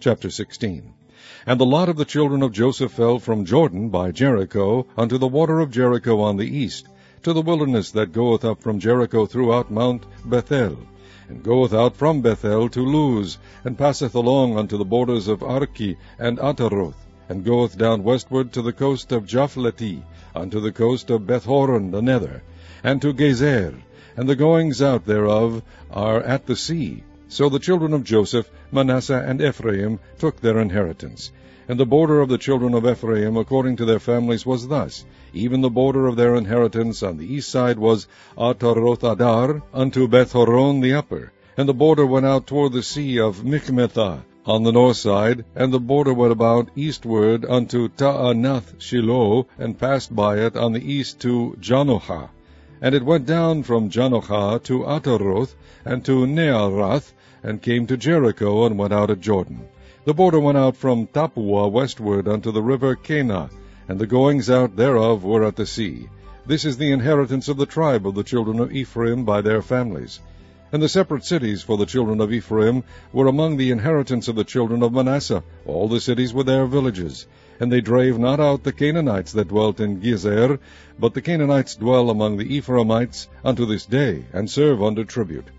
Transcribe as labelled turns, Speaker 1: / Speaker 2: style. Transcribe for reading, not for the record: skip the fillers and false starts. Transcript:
Speaker 1: Chapter 16. And the lot of the children of Joseph fell from Jordan by Jericho unto the water of Jericho on the east, to the wilderness that goeth up from Jericho throughout Mount Bethel, and goeth out from Bethel to Luz, and passeth along unto the borders of Arki and Ataroth, and goeth down westward to the coast of Japhleti, unto the coast of Bethhoron the nether, and to Gezer, and the goings out thereof are at the sea. So the children of Joseph, Manasseh, and Ephraim took their inheritance. And the border of the children of Ephraim according to their families was thus. Even the border of their inheritance on the east side was Ataroth-adar unto Beth-horon the upper. And the border went out toward the sea of Michmethah on the north side, and the border went about eastward unto Taanath-shiloh, and passed by it on the east to Janohah. And it went down from Janohah to Ataroth, and to Nearath, and came to Jericho, and went out at Jordan. The border went out from Tappuah westward unto the river Kanah, and the goings out thereof were at the sea. This is the inheritance of the tribe of the children of Ephraim by their families. And the separate cities for the children of Ephraim were among the inheritance of the children of Manasseh. All the cities were their villages. And they drave not out the Canaanites that dwelt in Gezer, but the Canaanites dwell among the Ephraimites unto this day, and serve under tribute.